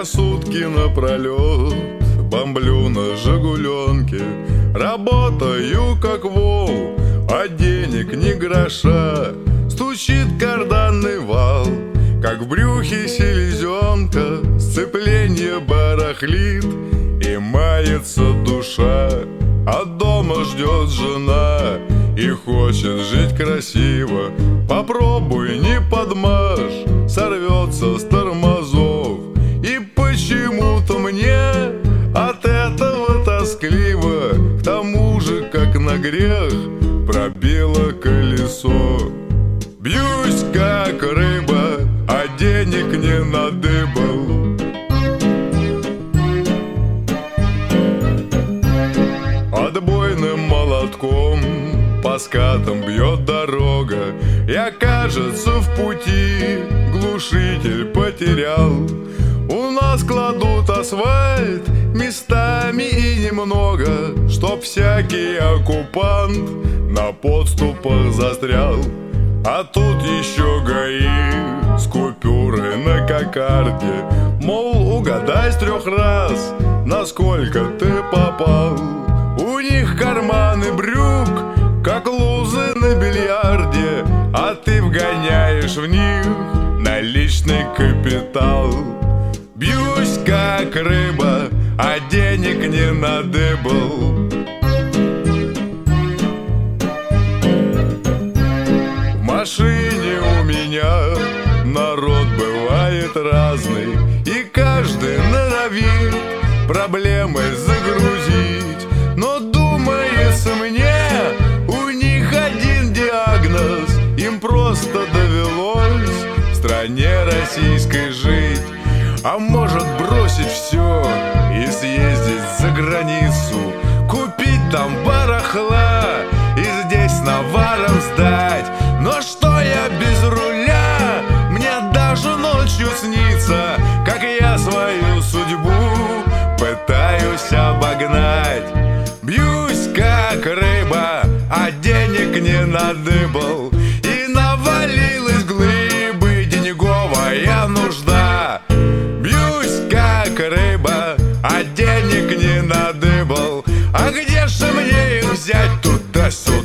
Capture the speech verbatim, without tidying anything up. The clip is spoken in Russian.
Я сутки напролет бомблю на «Жигуленке», работаю как вол, а денег ни гроша. Стучит карданный вал, как в брюхе селезенка, сцепление барахлит и мается душа. А дома ждет жена и хочет жить красиво. Попробуй, не подмажь, сорвется с тормозов. И почему-то мне от этого тоскливо, к тому же, как на грех, пробило колесо. Бьюсь, как рыба, а денег не надыбал. Отбойным молотком по скатам бьет дорога. Я, кажется, в пути глушитель потерял. У нас кладут асфальт местами и немного, чтоб всякий оккупант на подступах застрял. А тут еще ГАИ с купюрой на кокарде, мол, угадай с трех раз, насколько ты попал. У них карманы брюк, как лузы на бильярде, а ты вгоняешь в них наличный капитал. Бьюсь, как рыба, а денег не надыбал. В машине у меня народ бывает разный, и каждый норовит проблемы загрузить. Но думается мне, у них один диагноз: им просто довелось в стране российской жить. А может бросить все и съездить за границу, купить там барахла и здесь наваром сдать. Но что я без руля? Мне даже ночью снится, как я свою судьбу пытаюсь обогнать. Бьюсь, как рыба, а денег не надыбал. И навалилась глыбы денеговая нужда. Бьюсь, как рыба, а денег не надыбал. А где же мне их взять туда-сюда?